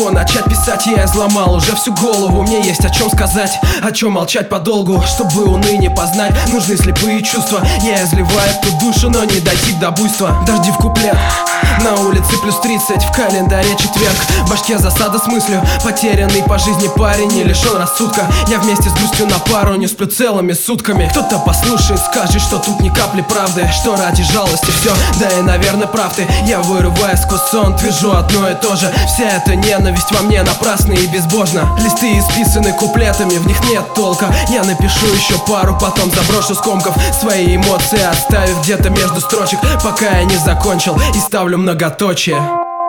чего начать писать я изломал уже всю голову. Мне есть о чем сказать, о чем молчать подолгу. Чтобы уныние познать, нужны слепые чувства. Я изливаю в ту душу, но не дойти до буйства. Дожди в куплет, на улице плюс 30, в календаре четверг. В башке засада с мыслью, потерянный по жизни парень не лишен рассудка. Я вместе с грустью на пару не сплю целыми сутками. Кто-то послушает, скажет, что тут ни капли правды, что ради жалости все, да и наверное прав ты. Я вырываю сквозь сон, твержу одно и то же. Вся эта ненависть во мне напрасна и безбожна. Листы исписаны куплетами, в них нет толка. Я напишу еще пару, потом заброшу скомков. Свои эмоции оставив где-то между строчек, пока я не закончил и ставлю многоточие.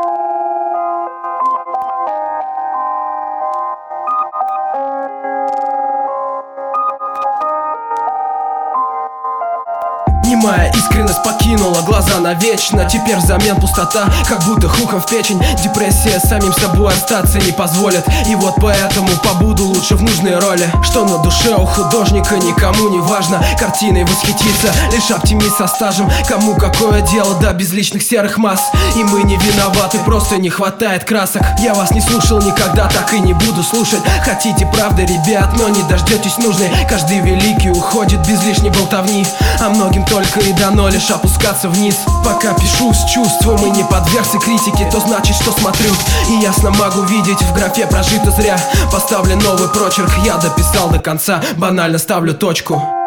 Немая искренность покинула глаза навечно. Теперь взамен пустота, как будто хуком в печень. Депрессия самим собой остаться не позволит. И вот поэтому побуду лучше в нужной роли. Что на душе у художника никому не важно. Картиной восхититься лишь оптимист со стажем. Кому какое дело до безличных серых масс. И мы не виноваты, просто не хватает красок. Я вас не слушал никогда, так и не буду слушать. Хотите правды, ребят, но не дождетесь нужной. Каждый великий уходит без лишней болтовни, а многим только и дано лишь опускаться вниз. Пока пишу с чувством и не подвергся критике, то значит, что смотрю и ясно могу видеть. В графе прожито зря, поставлен новый прочерк. Я дописал до конца, банально ставлю точку.